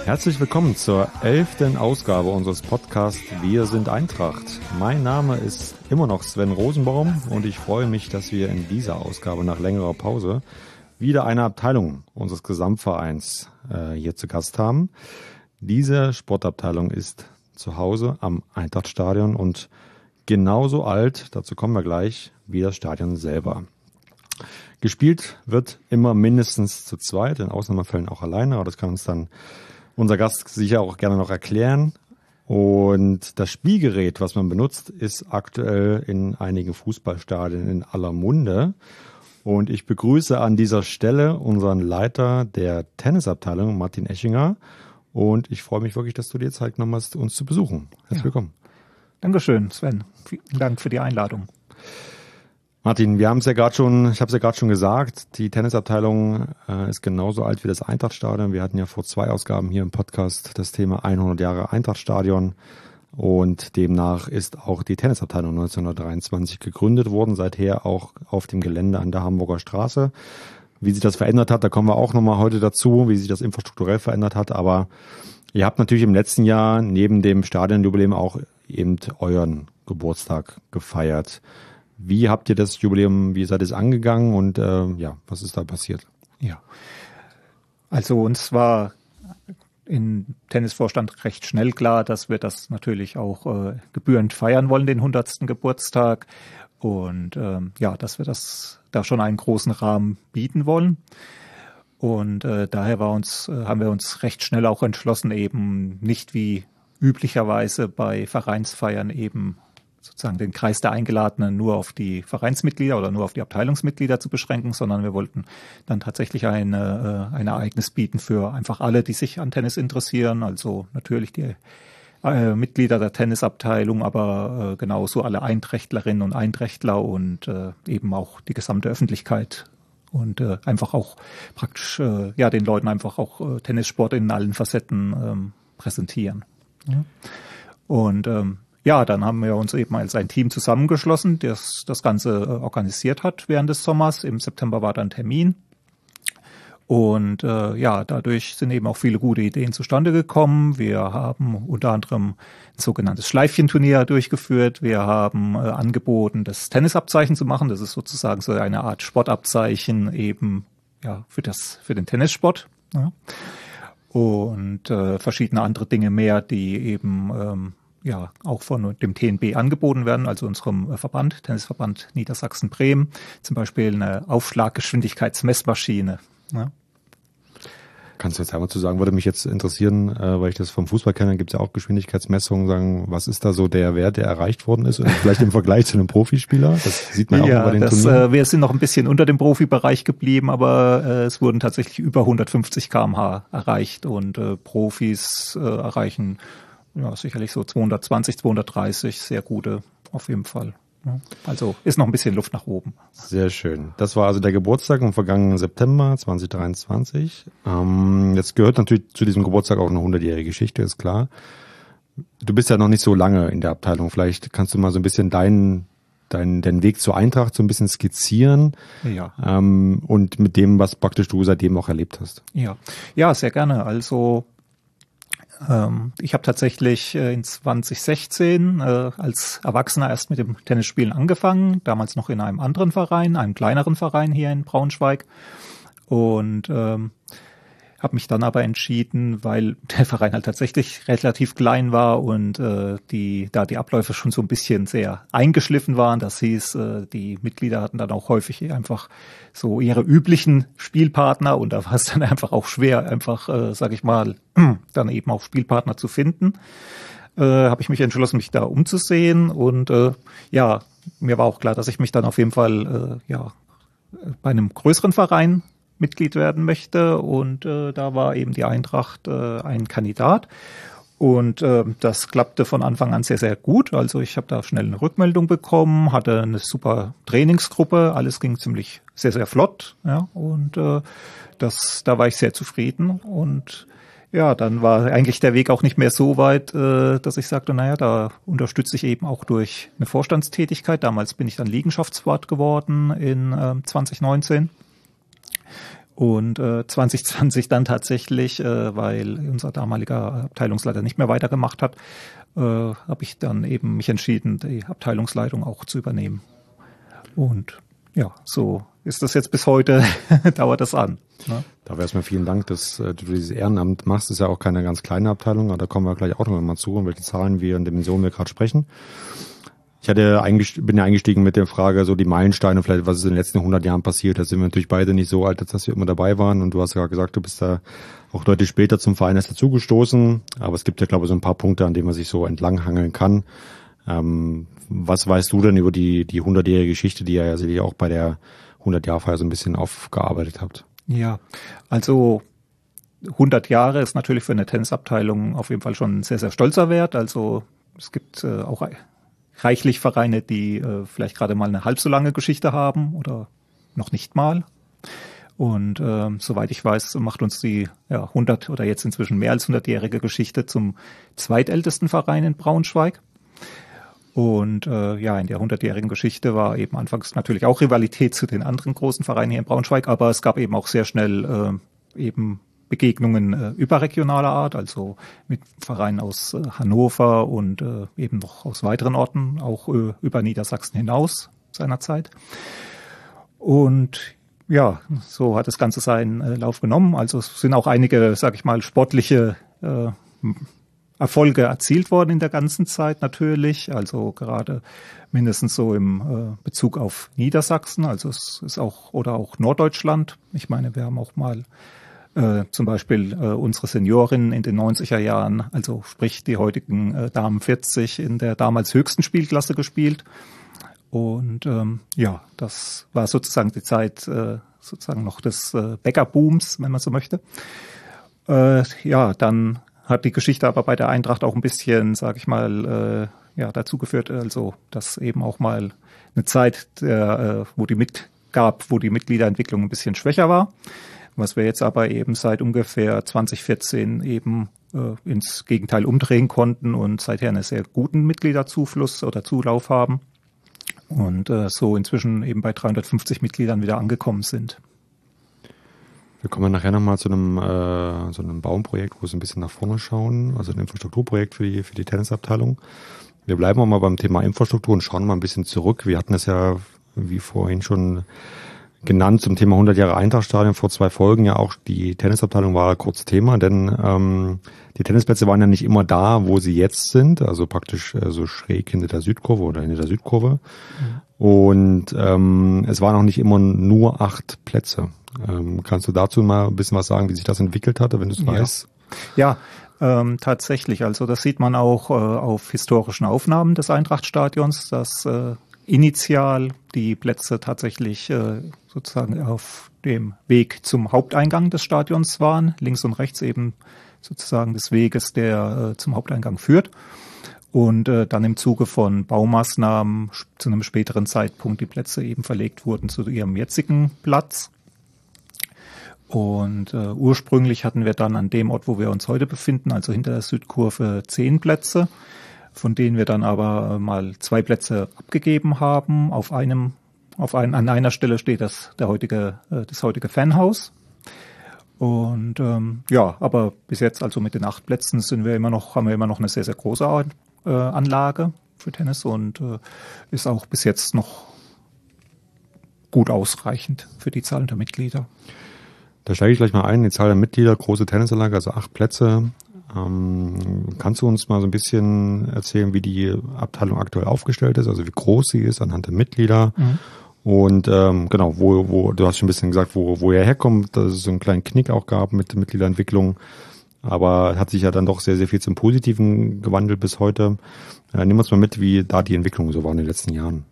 Herzlich willkommen zur 11. Ausgabe unseres Podcasts Wir sind Eintracht. Mein Name ist immer noch Sven Rosenbaum und ich freue mich, dass wir in dieser Ausgabe nach längerer Pause wieder eine Abteilung unseres Gesamtvereins hier zu Gast haben. Diese Sportabteilung ist zu Hause am Eintrachtstadion und genauso alt, dazu kommen wir gleich, wie das Stadion selber. Gespielt wird immer mindestens zu zweit, in Ausnahmefällen auch alleine, aber das kann uns dann unser Gast sicher auch gerne noch erklären. Und das Spielgerät, was man benutzt, ist aktuell in einigen Fußballstadien in aller Munde. Und ich begrüße an dieser Stelle unseren Leiter der Tennisabteilung, Martin Eschinger. Und ich freue mich wirklich, dass du dir Zeit genommen hast, uns zu besuchen. Herzlich willkommen. Dankeschön, Sven. Vielen Dank für die Einladung. Martin, ich habe es ja gerade schon gesagt, die Tennisabteilung ist genauso alt wie das Eintrachtstadion. Wir hatten ja vor 2 Ausgaben hier im Podcast das Thema 100 Jahre Eintrachtstadion und demnach ist auch die Tennisabteilung 1923 gegründet worden, seither auch auf dem Gelände an der Hamburger Straße. Wie sich das verändert hat, da kommen wir auch nochmal heute dazu, wie sich das infrastrukturell verändert hat, aber ihr habt natürlich im letzten Jahr neben dem Stadionjubiläum auch eben euren Geburtstag gefeiert. Wie habt ihr das Jubiläum, wie seid ihr es angegangen und was ist da passiert? Ja, also uns war im Tennisvorstand recht schnell klar, dass wir das natürlich auch gebührend feiern wollen, den 100. Geburtstag und dass wir das da schon einen großen Rahmen bieten wollen. Und daher haben wir uns recht schnell auch entschlossen, eben nicht wie üblicherweise bei Vereinsfeiern eben sozusagen den Kreis der Eingeladenen nur auf die Vereinsmitglieder oder nur auf die Abteilungsmitglieder zu beschränken, sondern wir wollten dann tatsächlich ein Ereignis bieten für einfach alle, die sich an Tennis interessieren, also natürlich die Mitglieder der Tennisabteilung, aber genauso alle Eintrachtlerinnen und Einträchtler und eben auch die gesamte Öffentlichkeit und einfach auch praktisch den Leuten einfach auch Tennissport in allen Facetten präsentieren. Ja. Und dann haben wir uns eben als ein Team zusammengeschlossen, das Ganze organisiert hat während des Sommers. Im September war dann Termin. Und dadurch sind eben auch viele gute Ideen zustande gekommen. Wir haben unter anderem ein sogenanntes Schleifchenturnier durchgeführt. Wir haben angeboten, das Tennisabzeichen zu machen. Das ist sozusagen so eine Art Sportabzeichen eben für den Tennissport. Ja. Und verschiedene andere Dinge mehr, die eben auch von dem TNB angeboten werden, also unserem Verband, Tennisverband Niedersachsen-Bremen, zum Beispiel eine Aufschlaggeschwindigkeitsmessmaschine. Ja. Kannst du jetzt einmal zu sagen, würde mich jetzt interessieren, weil ich das vom Fußball kenne, gibt es ja auch Geschwindigkeitsmessungen, sagen, was ist da so der Wert, der erreicht worden ist, vielleicht im Vergleich zu einem Profispieler? Das sieht man ja auch bei den Turnieren. Wir sind noch ein bisschen unter dem Profibereich geblieben, aber es wurden tatsächlich über 150 km/h erreicht und Profis erreichen sicherlich so 220, 230, sehr gute auf jeden Fall. Also ist noch ein bisschen Luft nach oben. Sehr schön. Das war also der Geburtstag im vergangenen September 2023. Jetzt gehört natürlich zu diesem Geburtstag auch eine 100-jährige Geschichte, ist klar. Du bist ja noch nicht so lange in der Abteilung. Vielleicht kannst du mal so ein bisschen deinen Weg zur Eintracht so ein bisschen skizzieren. Ja. Und mit dem, was praktisch du seitdem auch erlebt hast. Ja, sehr gerne. Also ich habe tatsächlich in 2016 als Erwachsener erst mit dem Tennisspielen angefangen, damals noch in einem anderen Verein, einem kleineren Verein hier in Braunschweig und habe mich dann aber entschieden, weil der Verein halt tatsächlich relativ klein war und die Abläufe schon so ein bisschen sehr eingeschliffen waren. Das hieß, die Mitglieder hatten dann auch häufig einfach so ihre üblichen Spielpartner und da war es dann einfach auch schwer, einfach, dann eben auch Spielpartner zu finden. Habe ich mich entschlossen, mich da umzusehen und mir war auch klar, dass ich mich dann auf jeden Fall bei einem größeren Verein Mitglied werden möchte und da war eben die Eintracht ein Kandidat und das klappte von Anfang an sehr, sehr gut. Also ich habe da schnell eine Rückmeldung bekommen, hatte eine super Trainingsgruppe, alles ging ziemlich sehr, sehr flott, ja, und da war ich sehr zufrieden und ja, dann war eigentlich der Weg auch nicht mehr so weit, dass ich sagte, da unterstütze ich eben auch durch eine Vorstandstätigkeit. Damals bin ich dann Liegenschaftswart geworden in 2019. Und 2020 dann tatsächlich, weil unser damaliger Abteilungsleiter nicht mehr weitergemacht hat, habe ich dann eben mich entschieden, die Abteilungsleitung auch zu übernehmen. Und ja, so ist das jetzt bis heute, dauert das an. Ne? Da erstmal vielen Dank, dass du dieses Ehrenamt machst. Das ist ja auch keine ganz kleine Abteilung, aber da kommen wir gleich auch noch mal zu, um welche Zahlen wir und Dimensionen wir gerade sprechen. Ich bin ja eingestiegen mit der Frage, so die Meilensteine, vielleicht was ist in den letzten 100 Jahren passiert. Da sind wir natürlich beide nicht so alt, als dass wir immer dabei waren. Und du hast ja gesagt, du bist da auch deutlich später zum Verein erst dazugestoßen. Aber es gibt ja, glaube ich, so ein paar Punkte, an denen man sich so entlanghangeln kann. Was weißt du denn über die 100-jährige Geschichte, die ihr ja sicherlich auch bei der 100-Jahr-Feier so ein bisschen aufgearbeitet habt? Ja, also 100 Jahre ist natürlich für eine Tennisabteilung auf jeden Fall schon ein sehr, sehr stolzer Wert. Also es gibt auch reichlich Vereine, die vielleicht gerade mal eine halb so lange Geschichte haben oder noch nicht mal. Und soweit ich weiß, macht uns die 100 oder jetzt inzwischen mehr als 100-jährige Geschichte zum zweitältesten Verein in Braunschweig. Und in der 100-jährigen Geschichte war eben anfangs natürlich auch Rivalität zu den anderen großen Vereinen hier in Braunschweig, aber es gab eben auch sehr schnell eben Begegnungen überregionaler Art, also mit Vereinen aus Hannover und eben noch aus weiteren Orten, auch über Niedersachsen hinaus seinerzeit. Und ja, so hat das Ganze seinen Lauf genommen. Also es sind auch einige, sag ich mal, sportliche Erfolge erzielt worden in der ganzen Zeit natürlich, also gerade mindestens so im Bezug auf Niedersachsen, also es ist auch Norddeutschland. Ich meine, wir haben auch mal zum Beispiel unsere Seniorinnen in den 90er Jahren, also sprich die heutigen Damen 40 in der damals höchsten Spielklasse gespielt. Und das war sozusagen die Zeit sozusagen noch des Bäckerbooms, wenn man so möchte. Dann hat die Geschichte aber bei der Eintracht auch ein bisschen, sag ich mal, dazu geführt, also dass eben auch mal eine Zeit, wo die Mitgliederentwicklung ein bisschen schwächer war. Was wir jetzt aber eben seit ungefähr 2014 eben ins Gegenteil umdrehen konnten und seither einen sehr guten Mitgliederzufluss oder Zulauf haben und so inzwischen eben bei 350 Mitgliedern wieder angekommen sind. Wir kommen nachher nochmal zu einem Baumprojekt, wo wir so ein bisschen nach vorne schauen, also ein Infrastrukturprojekt für die Tennisabteilung. Wir bleiben auch mal beim Thema Infrastruktur und schauen mal ein bisschen zurück. Wir hatten es ja, wie vorhin schon genannt, zum Thema 100 Jahre Eintrachtstadion vor 2 Folgen ja auch. Die Tennisabteilung war kurz Thema, denn die Tennisplätze waren ja nicht immer da, wo sie jetzt sind, also praktisch so schräg hinter der Südkurve oder hinter der Südkurve. Mhm. Und es waren auch nicht immer nur 8 Plätze. Kannst du dazu mal ein bisschen was sagen, wie sich das entwickelt hatte, wenn du es weißt? Ja, tatsächlich. Also das sieht man auch auf historischen Aufnahmen des Eintrachtstadions, dass initial die Plätze tatsächlich sozusagen auf dem Weg zum Haupteingang des Stadions waren, links und rechts eben sozusagen des Weges, der zum Haupteingang führt. Und dann im Zuge von Baumaßnahmen zu einem späteren Zeitpunkt die Plätze eben verlegt wurden zu ihrem jetzigen Platz. Und ursprünglich hatten wir dann an dem Ort, wo wir uns heute befinden, also hinter der Südkurve, 10 Plätze, von denen wir dann aber mal 2 Plätze abgegeben haben. An einer Stelle steht das heutige Fanhaus. Und aber bis jetzt, also mit den 8 Plätzen, haben wir immer noch eine sehr, sehr große Anlage für Tennis und ist auch bis jetzt noch gut ausreichend für die Zahl der Mitglieder. Da steige ich gleich mal ein, die Zahl der Mitglieder, große Tennisanlage, also 8 Plätze. Kannst du uns mal so ein bisschen erzählen, wie die Abteilung aktuell aufgestellt ist, also wie groß sie ist anhand der Mitglieder? Mhm. Und genau, wo du hast schon ein bisschen gesagt, wo ihr herkommt, dass es so einen kleinen Knick auch gab mit der Mitgliederentwicklung, aber hat sich ja dann doch sehr, sehr viel zum Positiven gewandelt bis heute. Nimm uns mal mit, wie da die Entwicklung so war in den letzten Jahren.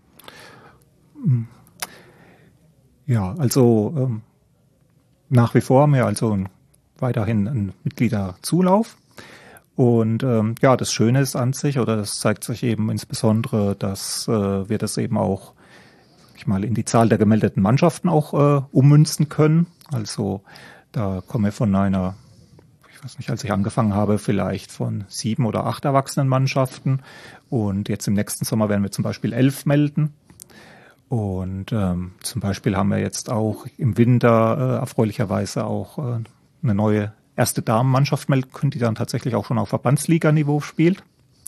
Ja, also nach wie vor haben wir also weiterhin einen Mitgliederzulauf. Und das Schöne ist an sich, oder das zeigt sich eben insbesondere, dass wir das eben auch in die Zahl der gemeldeten Mannschaften auch ummünzen können. Also da kommen wir von einer, ich weiß nicht, als ich angefangen habe, vielleicht von 7 oder 8 Erwachsenenmannschaften. Und jetzt im nächsten Sommer werden wir zum Beispiel 11 melden. Und zum Beispiel haben wir jetzt auch im Winter erfreulicherweise auch eine neue erste Damenmannschaft melden können, die dann tatsächlich auch schon auf Verbandsliganiveau spielt.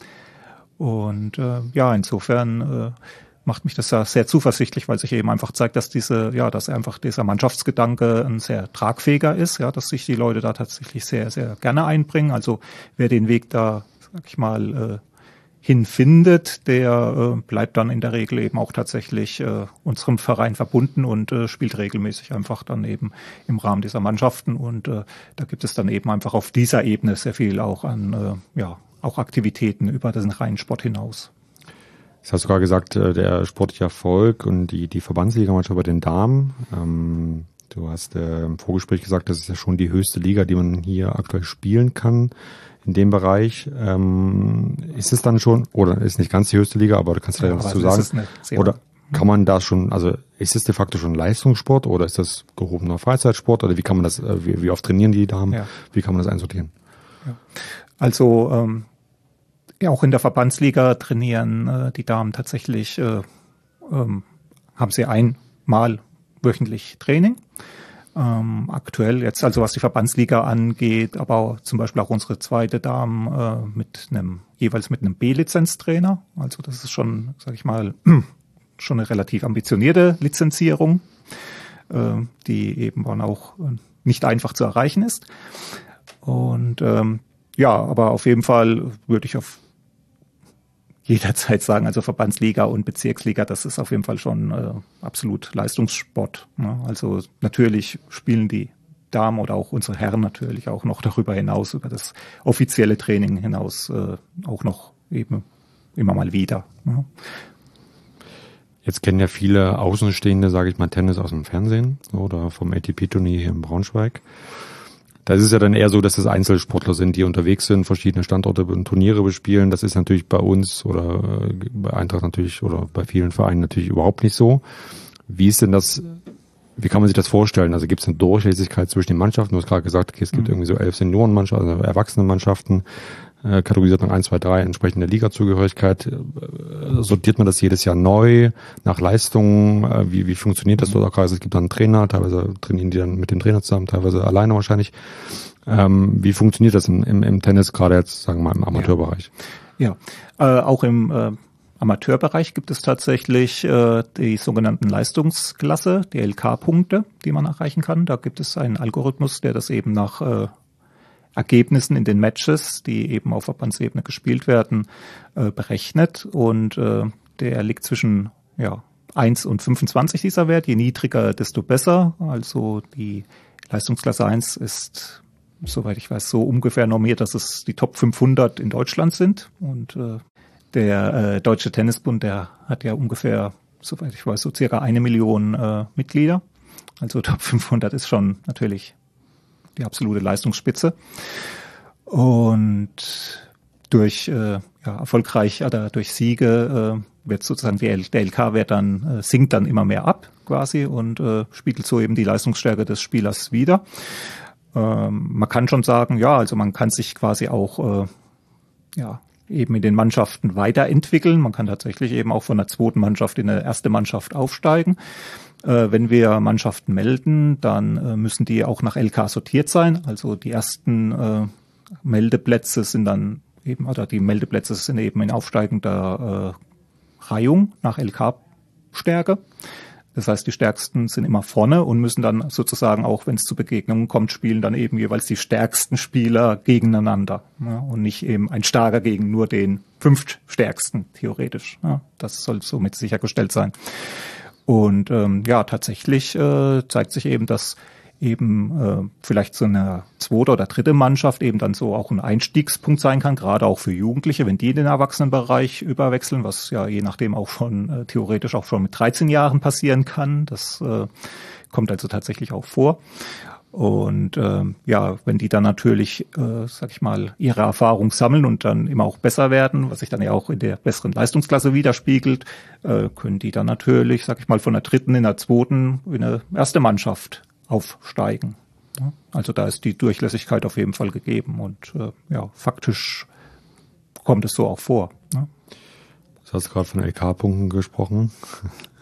Und insofern macht mich das sehr zuversichtlich, weil sich eben einfach zeigt, dass dass einfach dieser Mannschaftsgedanke ein sehr tragfähiger ist, ja, dass sich die Leute da tatsächlich sehr, sehr gerne einbringen. Also wer den Weg da, sag ich mal, hinfindet, der bleibt dann in der Regel eben auch tatsächlich unserem Verein verbunden und spielt regelmäßig einfach dann eben im Rahmen dieser Mannschaften. Und da gibt es dann eben einfach auf dieser Ebene sehr viel auch an auch Aktivitäten über den reinen Sport hinaus. Das hast du gerade gesagt, der sportliche Erfolg und die Verbandsligamannschaft bei den Damen. Du hast im Vorgespräch gesagt, das ist ja schon die höchste Liga, die man hier aktuell spielen kann in dem Bereich. Ist es dann schon, oder ist nicht ganz die höchste Liga, aber du kannst vielleicht was zu sagen. Oder kann man da schon, also ist es de facto schon Leistungssport oder ist das gehobener Freizeitsport oder wie kann man das, wie oft trainieren die Damen? Ja. Wie kann man das einsortieren? Ja. Also auch in der Verbandsliga trainieren die Damen tatsächlich, haben sie einmal wöchentlich Training. Aktuell jetzt, also was die Verbandsliga angeht, aber auch zum Beispiel auch unsere zweite Damen jeweils mit einem B-Lizenztrainer. Also das ist schon, sage ich mal, schon eine relativ ambitionierte Lizenzierung, die eben dann auch nicht einfach zu erreichen ist. Und aber auf jeden Fall würde ich auf jederzeit sagen, also Verbandsliga und Bezirksliga, das ist auf jeden Fall schon absolut Leistungssport. Ne? Also natürlich spielen die Damen oder auch unsere Herren natürlich auch noch darüber hinaus, über das offizielle Training hinaus auch noch eben immer mal wieder. Ne? Jetzt kennen ja viele Außenstehende, sage ich mal, Tennis aus dem Fernsehen oder vom ATP-Turnier hier in Braunschweig. Da ist es ja dann eher so, dass das Einzelsportler sind, die unterwegs sind, verschiedene Standorte und Turniere bespielen. Das ist natürlich bei uns oder bei Eintracht natürlich oder bei vielen Vereinen natürlich überhaupt nicht so. Wie ist denn das, wie kann man sich das vorstellen? Also gibt es eine Durchlässigkeit zwischen den Mannschaften? Du hast gerade gesagt, okay, es gibt irgendwie so 11 Seniorenmannschaften, also Erwachsenenmannschaften, kategorisiert nach 1, 2, 3 entsprechende Ligazugehörigkeit. Sortiert man das jedes Jahr neu nach Leistungen? Wie funktioniert das dort auch gerade? Es gibt dann einen Trainer, teilweise trainieren die dann mit dem Trainer zusammen, teilweise alleine wahrscheinlich. Wie funktioniert das im Tennis, gerade jetzt, sagen wir mal, im Amateurbereich? Ja, auch im Amateurbereich gibt es tatsächlich die sogenannten Leistungsklasse, die LK-Punkte, die man erreichen kann. Da gibt es einen Algorithmus, der das eben nach Ergebnissen in den Matches, die eben auf Verbandsebene gespielt werden, berechnet. Und der liegt zwischen 1 und 25 dieser Wert. Je niedriger, desto besser. Also die Leistungsklasse 1 ist, soweit ich weiß, so ungefähr normiert, dass es die Top 500 in Deutschland sind. Und der Deutsche Tennisbund, der hat ja ungefähr, soweit ich weiß, so circa 1 Million Mitglieder. Also Top 500 ist schon natürlich die absolute Leistungsspitze. Und durch erfolgreich oder durch Siege wird sozusagen der LK-Wert dann sinkt dann immer mehr ab quasi und spiegelt so eben die Leistungsstärke des Spielers wider. Man kann schon sagen, also man kann sich quasi auch eben in den Mannschaften weiterentwickeln. Man kann tatsächlich eben auch von der zweiten Mannschaft in eine erste Mannschaft aufsteigen. Wenn wir Mannschaften melden, dann müssen die auch nach LK sortiert sein. Also die ersten Meldeplätze sind dann eben, oder die Meldeplätze sind eben in aufsteigender Reihung nach LK-Stärke. Das heißt, die Stärksten sind immer vorne und müssen dann sozusagen auch, wenn es zu Begegnungen kommt, spielen dann eben jeweils die stärksten Spieler gegeneinander. Ja, und nicht eben ein Starker gegen nur den 5 Stärksten, theoretisch. Ja, das soll somit sichergestellt sein. Und tatsächlich zeigt sich eben, dass eben vielleicht so eine zweite oder dritte Mannschaft eben dann so auch ein Einstiegspunkt sein kann, gerade auch für Jugendliche, wenn die in den Erwachsenenbereich überwechseln, was ja je nachdem auch schon theoretisch auch schon mit 13 Jahren passieren kann. Das kommt also tatsächlich auch vor. Und wenn die dann natürlich, sag ich mal, ihre Erfahrung sammeln und dann immer auch besser werden, was sich dann ja auch in der besseren Leistungsklasse widerspiegelt, können die dann natürlich, sag ich mal, von der dritten in der zweiten in eine erste Mannschaft aufsteigen. Ja, also da ist die Durchlässigkeit auf jeden Fall gegeben und faktisch kommt es so auch vor. Ne? Du hast gerade von LK-Punkten gesprochen.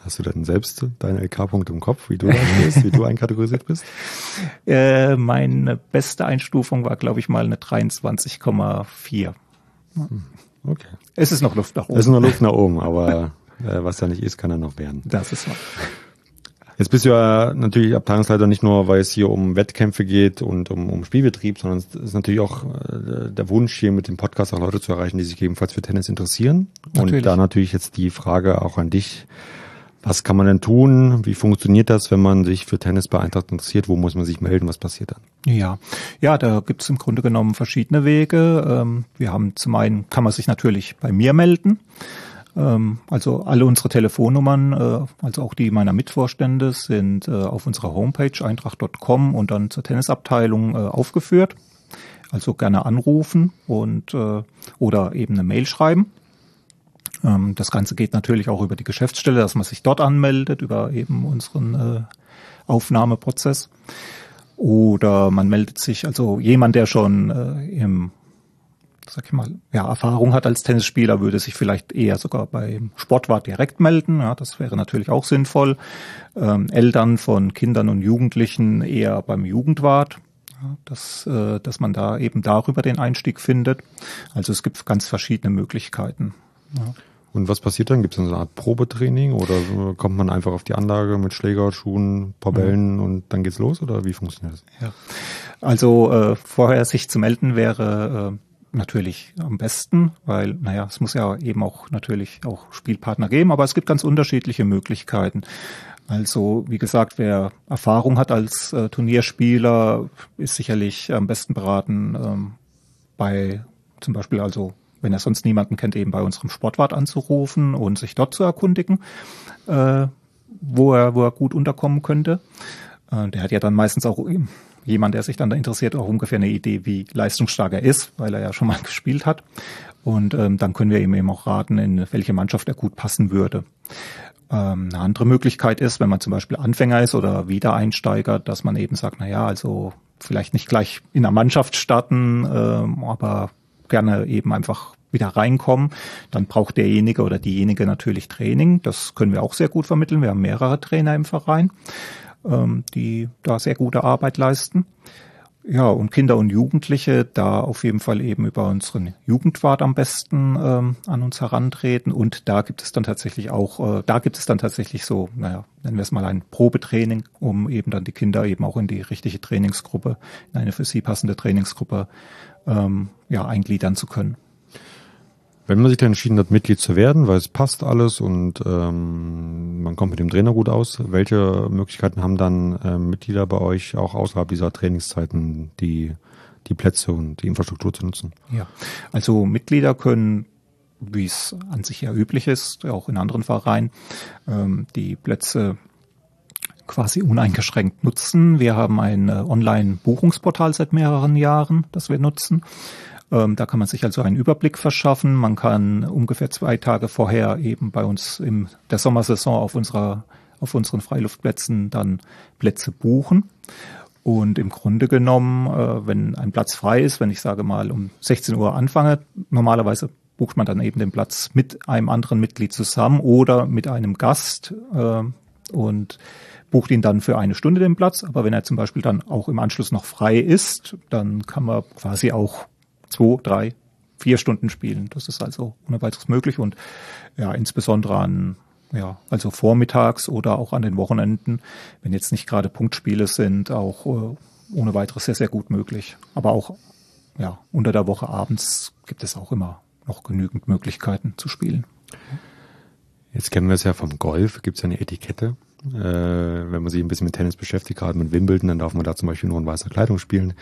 Hast du denn selbst deinen LK-Punkt im Kopf, wie du da stehst, wie du einkategorisiert bist? Meine beste Einstufung war, glaube ich, mal eine 23,4. Okay. Es ist noch Luft nach oben. Es ist noch Luft nach oben, aber was da nicht ist, kann er noch werden. Das ist wahr. Jetzt bist du ja natürlich Abteilungsleiter nicht nur, weil es hier um Wettkämpfe geht und um Spielbetrieb, sondern es ist natürlich auch der Wunsch, hier mit dem Podcast auch Leute zu erreichen, die sich ebenfalls für Tennis interessieren. Natürlich. Und da natürlich jetzt die Frage auch an dich. Was kann man denn tun? Wie funktioniert das, wenn man sich für Tennis bei Eintracht interessiert? Wo muss man sich melden? Was passiert dann? Ja, da gibt es im Grunde genommen verschiedene Wege. Wir haben zum einen, kann man sich natürlich bei mir melden. Also alle unsere Telefonnummern, also auch die meiner Mitvorstände, sind auf unserer Homepage eintracht.com und dann zur Tennisabteilung aufgeführt. Also gerne anrufen und oder eben eine Mail schreiben. Das Ganze geht natürlich auch über die Geschäftsstelle, dass man sich dort anmeldet, über eben unseren Aufnahmeprozess. Oder man meldet sich, also jemand, der schon Erfahrung hat als Tennisspieler, würde sich vielleicht eher sogar beim Sportwart direkt melden. Ja, das wäre natürlich auch sinnvoll. Eltern von Kindern und Jugendlichen eher beim Jugendwart. Ja, dass man da eben darüber den Einstieg findet. Also es gibt ganz verschiedene Möglichkeiten. Ja. Und was passiert dann? Gibt es eine Art Probetraining oder kommt man einfach auf die Anlage mit Schläger, Schuhen, paar Bällen und dann geht's los? Oder wie funktioniert das? Ja. Also vorher sich zu melden wäre natürlich am besten, weil es muss ja eben auch natürlich auch Spielpartner geben, aber es gibt ganz unterschiedliche Möglichkeiten. Also wie gesagt, wer Erfahrung hat als Turnierspieler, ist sicherlich am besten beraten, bei zum Beispiel wenn er sonst niemanden kennt, eben bei unserem Sportwart anzurufen und sich dort zu erkundigen, wo er gut unterkommen könnte. Der hat ja dann meistens auch jemand, der sich dann da interessiert, auch ungefähr eine Idee, wie leistungsstark er ist, weil er ja schon mal gespielt hat. Und dann können wir ihm eben auch raten, in welche Mannschaft er gut passen würde. Eine andere Möglichkeit ist, wenn man zum Beispiel Anfänger ist oder Wiedereinsteiger, dass man eben sagt, also vielleicht nicht gleich in der Mannschaft starten, aber gerne eben einfach wieder reinkommen, dann braucht derjenige oder diejenige natürlich Training. Das können wir auch sehr gut vermitteln. Wir haben mehrere Trainer im Verein, die da sehr gute Arbeit leisten. Ja, und Kinder und Jugendliche da auf jeden Fall eben über unseren Jugendwart am besten an uns herantreten. Und da gibt es dann tatsächlich so, nennen wir es mal ein Probetraining, um eben dann die Kinder eben auch in die richtige Trainingsgruppe, in eine für sie passende Trainingsgruppe eingliedern zu können. Wenn man sich dann entschieden hat, Mitglied zu werden, weil es passt alles und man kommt mit dem Trainer gut aus, welche Möglichkeiten haben dann Mitglieder bei euch auch außerhalb dieser Trainingszeiten die Plätze und die Infrastruktur zu nutzen? Ja, also Mitglieder können, wie es an sich ja üblich ist, auch in anderen Vereinen, die Plätze quasi uneingeschränkt nutzen. Wir haben ein Online-Buchungsportal seit mehreren Jahren, das wir nutzen. Da kann man sich also einen Überblick verschaffen. Man kann ungefähr 2 Tage vorher eben bei uns in der Sommersaison auf unseren Freiluftplätzen dann Plätze buchen. Und im Grunde genommen, wenn ein Platz frei ist, wenn ich sage mal um 16 Uhr anfange, normalerweise bucht man dann eben den Platz mit einem anderen Mitglied zusammen oder mit einem Gast und bucht ihn dann für 1 Stunde den Platz. Aber wenn er zum Beispiel dann auch im Anschluss noch frei ist, dann kann man quasi auch 2, 3, 4 Stunden spielen. Das ist also ohne weiteres möglich und ja, insbesondere also vormittags oder auch an den Wochenenden, wenn jetzt nicht gerade Punktspiele sind, auch ohne weiteres sehr, sehr gut möglich. Aber auch unter der Woche abends gibt es auch immer noch genügend Möglichkeiten zu spielen. Jetzt kennen wir es ja vom Golf, gibt es ja eine Etikette. Wenn man sich ein bisschen mit Tennis beschäftigt, gerade mit Wimbledon, dann darf man da zum Beispiel nur in weißer Kleidung spielen.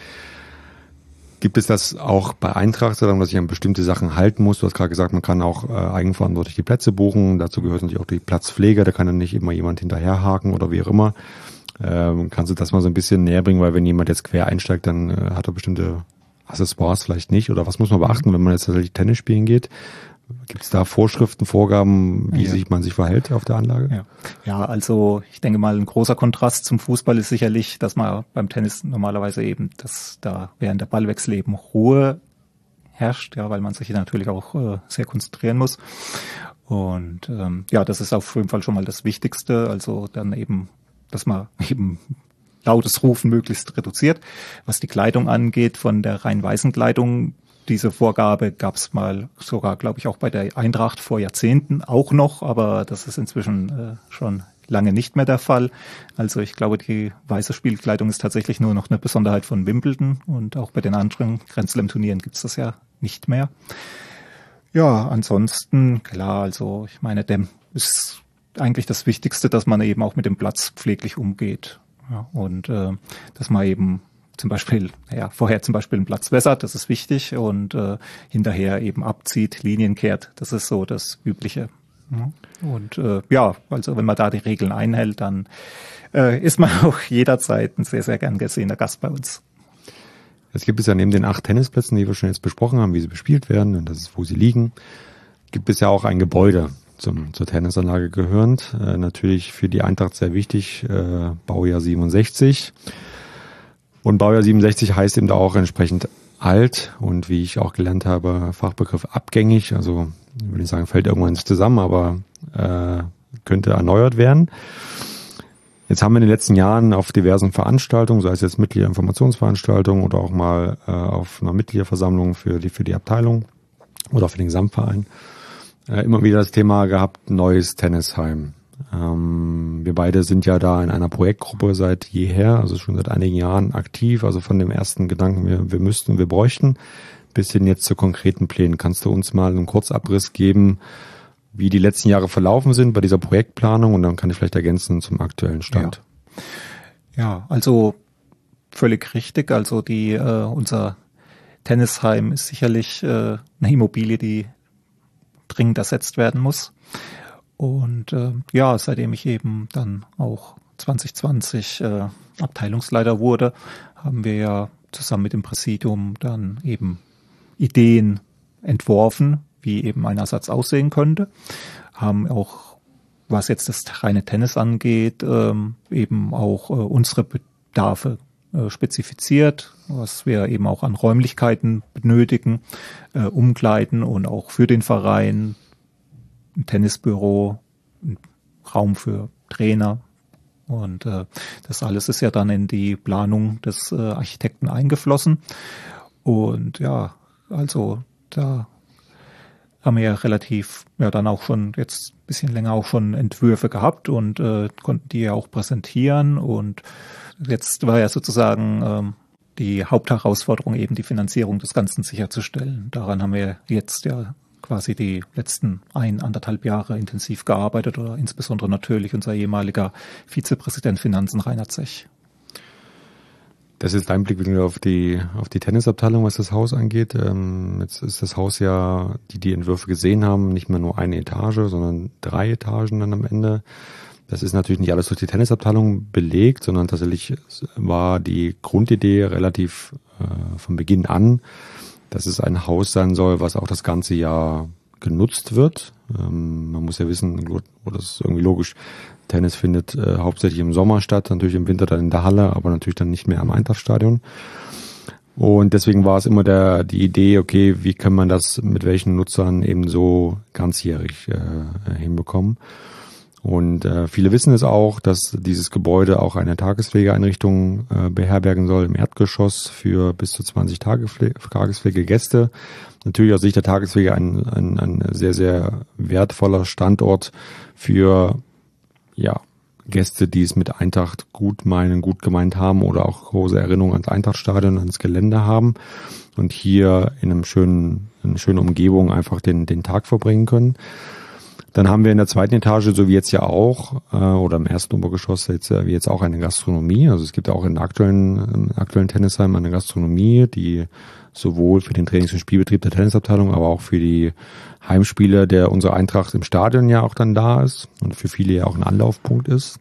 Gibt es das auch bei Eintracht, dass ich an bestimmte Sachen halten muss? Du hast gerade gesagt, man kann auch eigenverantwortlich die Plätze buchen. Dazu gehört natürlich auch die Platzpflege. Da kann dann nicht immer jemand hinterherhaken oder wie auch immer. Kannst du das mal so ein bisschen näher bringen? Weil wenn jemand jetzt quer einsteigt, dann hat er bestimmte Accessoires vielleicht nicht. Oder was muss man beachten, wenn man jetzt tatsächlich Tennis spielen geht? Gibt es da Vorschriften, Vorgaben, wie man sich verhält auf der Anlage? Ja, also ich denke mal, ein großer Kontrast zum Fußball ist sicherlich, dass man beim Tennis normalerweise eben, dass da während der Ballwechsel eben Ruhe herrscht, weil man sich natürlich auch sehr konzentrieren muss. Und ja, das ist auf jeden Fall schon mal das Wichtigste. Also dann eben, dass man eben lautes Rufen möglichst reduziert. Was die Kleidung angeht, von der rein weißen Kleidung, diese Vorgabe gab es mal sogar, glaube ich, auch bei der Eintracht vor Jahrzehnten auch noch, aber das ist inzwischen schon lange nicht mehr der Fall. Also ich glaube, die weiße Spielkleidung ist tatsächlich nur noch eine Besonderheit von Wimbledon und auch bei den anderen Grand Slam Turnieren gibt es das ja nicht mehr. Ja, ansonsten, klar, also ich meine, dem ist eigentlich das Wichtigste, dass man eben auch mit dem Platz pfleglich umgeht. Ja, und dass man eben zum Beispiel, vorher zum Beispiel einen Platz wässert, das ist wichtig, und hinterher eben abzieht, Linien kehrt, das ist so das Übliche. Ja. Und also wenn man da die Regeln einhält, dann ist man auch jederzeit ein sehr, sehr gern gesehener Gast bei uns. Es gibt es ja neben den 8 Tennisplätzen, die wir schon jetzt besprochen haben, wie sie bespielt werden und das ist, wo sie liegen, gibt es ja auch ein Gebäude zur Tennisanlage gehörend. Natürlich für die Eintracht sehr wichtig, Baujahr 67. Und Baujahr 67 heißt eben da auch entsprechend alt und wie ich auch gelernt habe, Fachbegriff abgängig. Also ich will nicht sagen, fällt irgendwann zusammen, aber könnte erneuert werden. Jetzt haben wir in den letzten Jahren auf diversen Veranstaltungen, sei es jetzt Mitgliederinformationsveranstaltungen oder auch mal auf einer Mitgliederversammlung für die Abteilung oder für den Gesamtverein, immer wieder das Thema gehabt, neues Tennisheim. Wir beide sind ja da in einer Projektgruppe seit jeher, also schon seit einigen Jahren aktiv, also von dem ersten Gedanken, wir müssten, wir bräuchten, bis hin jetzt zu konkreten Plänen. Kannst du uns mal einen Kurzabriss geben, wie die letzten Jahre verlaufen sind bei dieser Projektplanung, und dann kann ich vielleicht ergänzen zum aktuellen Stand. Ja, also völlig richtig. Also unser Tennisheim ist sicherlich eine Immobilie, die dringend ersetzt werden muss. Und seitdem ich eben dann auch 2020 Abteilungsleiter wurde, haben wir ja zusammen mit dem Präsidium dann eben Ideen entworfen, wie eben ein Ersatz aussehen könnte. Haben auch, was jetzt das reine Tennis angeht, eben auch unsere Bedarfe spezifiziert, was wir eben auch an Räumlichkeiten benötigen, Umkleiden und auch für den Verein, ein Tennisbüro, ein Raum für Trainer. Und das alles ist ja dann in die Planung des Architekten eingeflossen. Und ja, also da haben wir ja relativ, dann auch schon jetzt ein bisschen länger auch schon Entwürfe gehabt und konnten die ja auch präsentieren. Und jetzt war ja sozusagen die Hauptherausforderung eben die Finanzierung des Ganzen sicherzustellen. Daran haben wir jetzt ja quasi die letzten 1,5 Jahre intensiv gearbeitet, oder insbesondere natürlich unser ehemaliger Vizepräsident Finanzen Rainer Zech. Das ist dein Blickwinkel auf die Tennisabteilung, was das Haus angeht. Jetzt ist das Haus ja, die Entwürfe gesehen haben, nicht mehr nur eine Etage, sondern 3 Etagen dann am Ende. Das ist natürlich nicht alles durch die Tennisabteilung belegt, sondern tatsächlich war die Grundidee relativ von Beginn an, dass es ein Haus sein soll, was auch das ganze Jahr genutzt wird. Man muss ja wissen, das ist irgendwie logisch, Tennis findet hauptsächlich im Sommer statt, natürlich im Winter dann in der Halle, aber natürlich dann nicht mehr am Eintrachtstadion. Und deswegen war es immer die Idee, okay, wie kann man das mit welchen Nutzern eben so ganzjährig hinbekommen. Und viele wissen es auch, dass dieses Gebäude auch eine Tagespflegeeinrichtung beherbergen soll im Erdgeschoss für bis zu 20 Tagespflegegäste. Natürlich aus Sicht der Tagespflege ein sehr, sehr wertvoller Standort für Gäste, die es mit Eintracht gut gemeint haben oder auch große Erinnerungen ans Eintrachtstadion, ans Gelände haben und hier in einer schönen Umgebung einfach den Tag verbringen können. Dann haben wir in der 2. Etage, so wie jetzt ja auch, oder im 1. Obergeschoss wie jetzt auch eine Gastronomie. Also es gibt auch im aktuellen Tennisheim eine Gastronomie, die sowohl für den Trainings- und Spielbetrieb der Tennisabteilung, aber auch für die Heimspiele der unserer Eintracht im Stadion ja auch dann da ist und für viele ja auch ein Anlaufpunkt ist.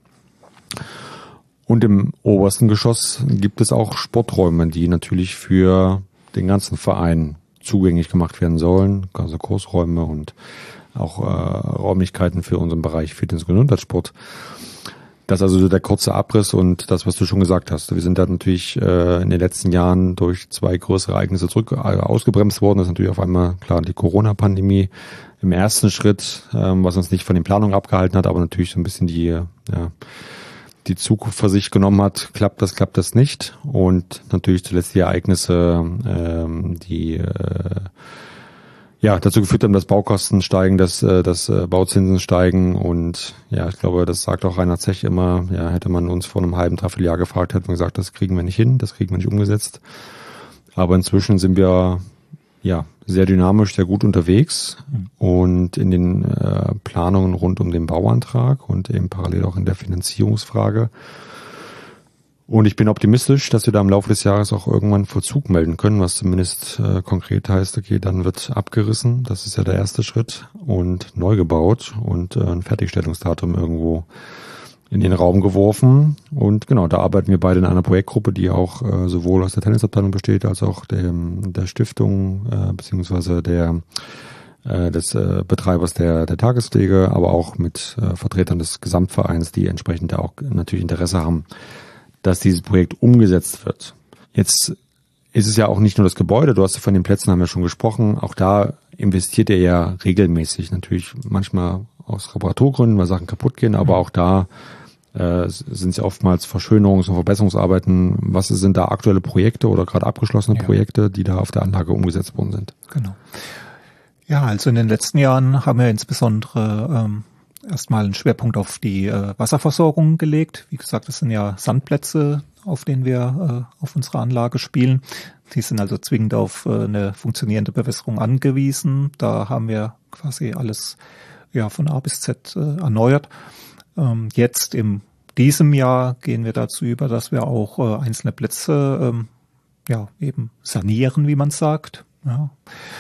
Und im obersten Geschoss gibt es auch Sporträume, die natürlich für den ganzen Verein zugänglich gemacht werden sollen, also Kursräume und auch Räumlichkeiten für unseren Bereich Fitness- und Gesundheitssport. Das ist also der kurze Abriss und das, was du schon gesagt hast. Wir sind da natürlich in den letzten Jahren durch 2 größere Ereignisse ausgebremst worden. Das ist natürlich auf einmal, klar, die Corona-Pandemie im ersten Schritt, was uns nicht von den Planungen abgehalten hat, aber natürlich so ein bisschen die Zukunft für sich genommen hat. Klappt das nicht? Und natürlich zuletzt die Ereignisse, die dazu geführt haben, dass Baukosten steigen, dass Bauzinsen steigen und ja, ich glaube, das sagt auch Reinhard Zech immer, ja, hätte man uns vor einem halben, dreiviertel Jahr gefragt, hätten wir gesagt, das kriegen wir nicht hin, das kriegen wir nicht umgesetzt. Aber inzwischen sind wir sehr dynamisch, sehr gut unterwegs und in den Planungen rund um den Bauantrag und eben parallel auch in der Finanzierungsfrage. Und ich bin optimistisch, dass wir da im Laufe des Jahres auch irgendwann Vollzug melden können, was zumindest konkret heißt, okay, dann wird abgerissen, das ist ja der erste Schritt, und neu gebaut und ein Fertigstellungsdatum irgendwo in den Raum geworfen. Und genau, da arbeiten wir beide in einer Projektgruppe, die auch sowohl aus der Tennisabteilung besteht, als auch der Stiftung beziehungsweise des Betreibers der Tagespflege, aber auch mit Vertretern des Gesamtvereins, die entsprechend auch natürlich Interesse haben, dass dieses Projekt umgesetzt wird. Jetzt ist es ja auch nicht nur das Gebäude, du hast ja von den Plätzen haben wir schon gesprochen, auch da investiert er ja regelmäßig, natürlich manchmal aus Reparaturgründen, weil Sachen kaputt gehen, aber auch da sind es ja oftmals Verschönerungs- und Verbesserungsarbeiten. Was sind da aktuelle Projekte oder gerade abgeschlossene Projekte, die da auf der Anlage umgesetzt worden sind? Genau. Ja, also in den letzten Jahren haben wir insbesondere erstmal einen Schwerpunkt auf die Wasserversorgung gelegt. Wie gesagt, das sind ja Sandplätze, auf denen wir auf unsere Anlage spielen. Die sind also zwingend auf eine funktionierende Bewässerung angewiesen. Da haben wir quasi alles von A bis Z erneuert. Jetzt in diesem Jahr gehen wir dazu über, dass wir auch einzelne Plätze eben sanieren, wie man sagt. Ja.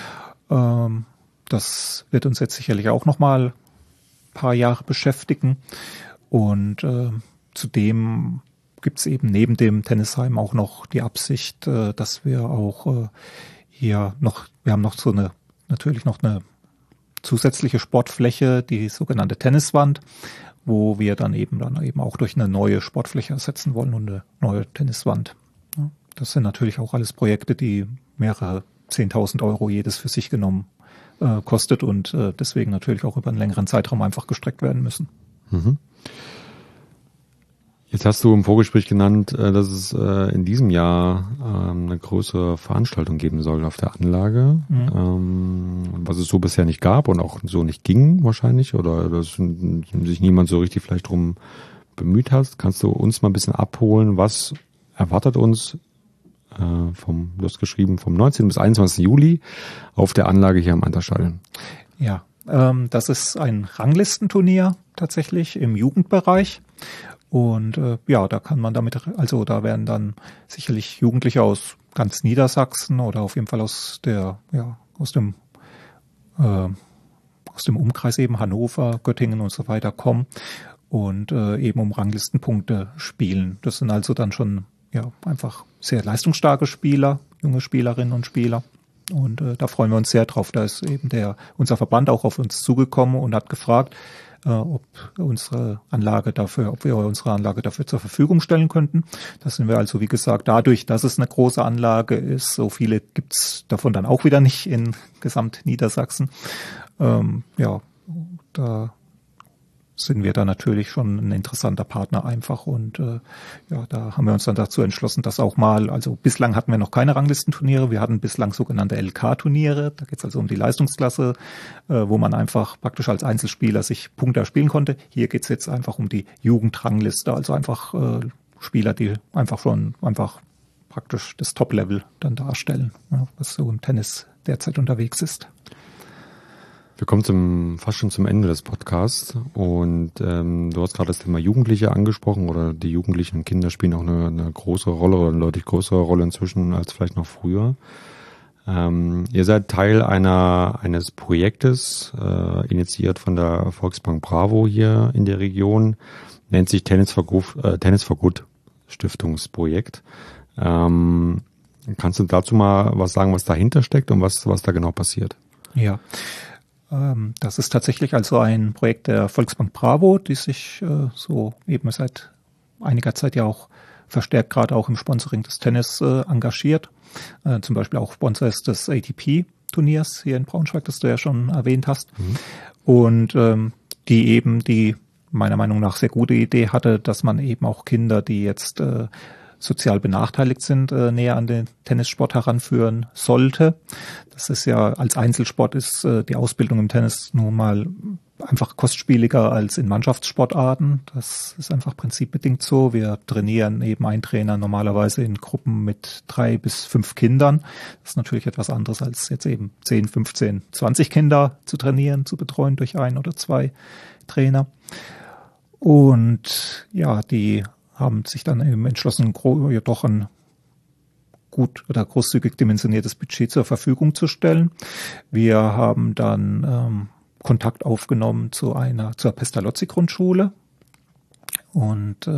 Das wird uns jetzt sicherlich auch nochmal ein paar Jahre beschäftigen. Und zudem gibt es eben neben dem Tennisheim auch noch die Absicht, dass wir auch wir haben noch natürlich noch eine zusätzliche Sportfläche, die sogenannte Tenniswand, wo wir dann eben auch durch eine neue Sportfläche ersetzen wollen und eine neue Tenniswand. Ja, das sind natürlich auch alles Projekte, die mehrere 10.000 Euro jedes für sich genommen kostet und deswegen natürlich auch über einen längeren Zeitraum einfach gestreckt werden müssen. Mhm. Jetzt hast du im Vorgespräch genannt, dass es in diesem Jahr eine größere Veranstaltung geben soll auf der Anlage, was es so bisher nicht gab und auch so nicht ging wahrscheinlich oder dass sich niemand so richtig vielleicht drum bemüht hat. Kannst du uns mal ein bisschen abholen, was erwartet uns du hast geschrieben, vom 19. bis 21. Juli auf der Anlage hier am Anterstadion? Ja, das ist ein Ranglistenturnier tatsächlich im Jugendbereich. Und da kann man da werden dann sicherlich Jugendliche aus ganz Niedersachsen oder auf jeden Fall aus dem Umkreis eben Hannover, Göttingen und so weiter kommen und eben um Ranglistenpunkte spielen. Das sind also dann schon einfach sehr leistungsstarke Spieler, junge Spielerinnen und Spieler. Und da freuen wir uns sehr drauf. Da ist eben unser Verband auch auf uns zugekommen und hat gefragt, ob wir unsere Anlage dafür zur Verfügung stellen könnten. Da sind wir also, wie gesagt, dadurch, dass es eine große Anlage ist, so viele gibt's davon dann auch wieder nicht in Gesamt Niedersachsen. Da sind wir da natürlich schon ein interessanter Partner einfach und da haben wir uns dann dazu entschlossen, dass auch mal, also bislang hatten wir noch keine Ranglistenturniere, wir hatten bislang sogenannte LK-Turniere, da geht es also um die Leistungsklasse, wo man einfach praktisch als Einzelspieler sich Punkte erspielen konnte. Hier geht es jetzt einfach um die Jugendrangliste, also einfach Spieler, die einfach praktisch das Top-Level dann darstellen, was so im Tennis derzeit unterwegs ist. Wir kommen fast schon zum Ende des Podcasts und du hast gerade das Thema Jugendliche angesprochen oder die Jugendlichen und Kinder spielen auch eine große Rolle oder eine deutlich größere Rolle inzwischen als vielleicht noch früher. Ihr seid Teil eines Projektes, initiiert von der Volksbank Bravo hier in der Region, nennt sich Tennis for Good Stiftungsprojekt. Kannst du dazu mal was sagen, was dahinter steckt und was da genau passiert? Ja. Das ist tatsächlich also ein Projekt der Volksbank Bravo, die sich so eben seit einiger Zeit ja auch verstärkt gerade auch im Sponsoring des Tennis engagiert. Zum Beispiel auch Sponsor ist des ATP-Turniers hier in Braunschweig, das du ja schon erwähnt hast. Und die meiner Meinung nach sehr gute Idee hatte, dass man eben auch Kinder, die jetzt sozial benachteiligt sind, näher an den Tennissport heranführen sollte. Das ist ja, als Einzelsport ist die Ausbildung im Tennis nun mal einfach kostspieliger als in Mannschaftssportarten. Das ist einfach prinzipbedingt so. Wir trainieren eben ein Trainer normalerweise in Gruppen mit 3 bis 5 Kindern. Das ist natürlich etwas anderes als jetzt eben 10, 15, 20 Kinder zu trainieren, zu betreuen durch 1 oder 2 Trainer. Und ja, die haben sich dann eben entschlossen, doch ein gut oder großzügig dimensioniertes Budget zur Verfügung zu stellen. Wir haben dann Kontakt aufgenommen zur Pestalozzi-Grundschule. Und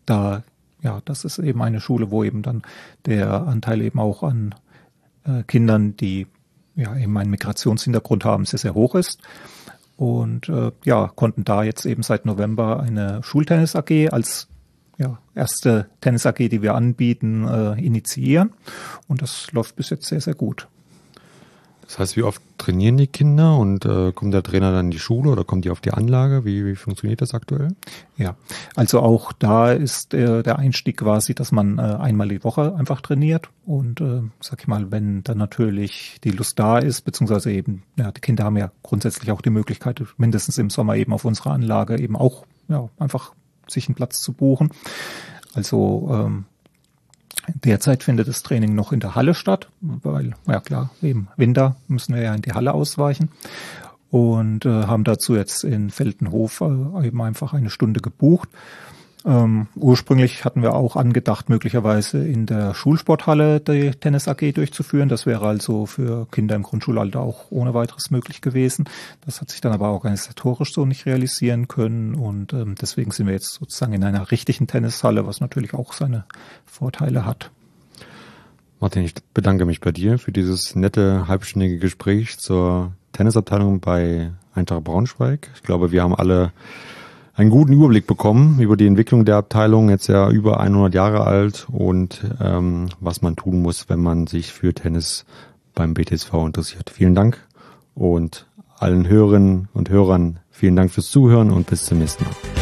das ist eben eine Schule, wo eben dann der Anteil eben auch an Kindern, die ja eben einen Migrationshintergrund haben, sehr, sehr hoch ist. Und konnten da jetzt eben seit November eine Schultennis AG als erste Tennis AG, die wir anbieten, initiieren. Und das läuft bis jetzt sehr, sehr gut. Das heißt, wie oft trainieren die Kinder und kommt der Trainer dann in die Schule oder kommt die auf die Anlage? Wie funktioniert das aktuell? Ja, also auch da ist der Einstieg quasi, dass man einmal die Woche einfach trainiert und sag ich mal, wenn dann natürlich die Lust da ist, beziehungsweise eben, die Kinder haben ja grundsätzlich auch die Möglichkeit, mindestens im Sommer eben auf unserer Anlage eben auch einfach sich einen Platz zu buchen. Also derzeit findet das Training noch in der Halle statt, weil, klar, eben Winter müssen wir ja in die Halle ausweichen und haben dazu jetzt in Veltenhof eben einfach eine Stunde gebucht. Ursprünglich hatten wir auch angedacht, möglicherweise in der Schulsporthalle die Tennis AG durchzuführen. Das wäre also für Kinder im Grundschulalter auch ohne weiteres möglich gewesen. Das hat sich dann aber organisatorisch so nicht realisieren können und deswegen sind wir jetzt sozusagen in einer richtigen Tennishalle, was natürlich auch seine Vorteile hat. Martin, ich bedanke mich bei dir für dieses nette halbstündige Gespräch zur Tennisabteilung bei Eintracht Braunschweig. Ich glaube, wir haben alle einen guten Überblick bekommen über die Entwicklung der Abteilung, jetzt ja über 100 Jahre alt und was man tun muss, wenn man sich für Tennis beim BTSV interessiert. Vielen Dank und allen Hörerinnen und Hörern vielen Dank fürs Zuhören und bis zum nächsten Mal.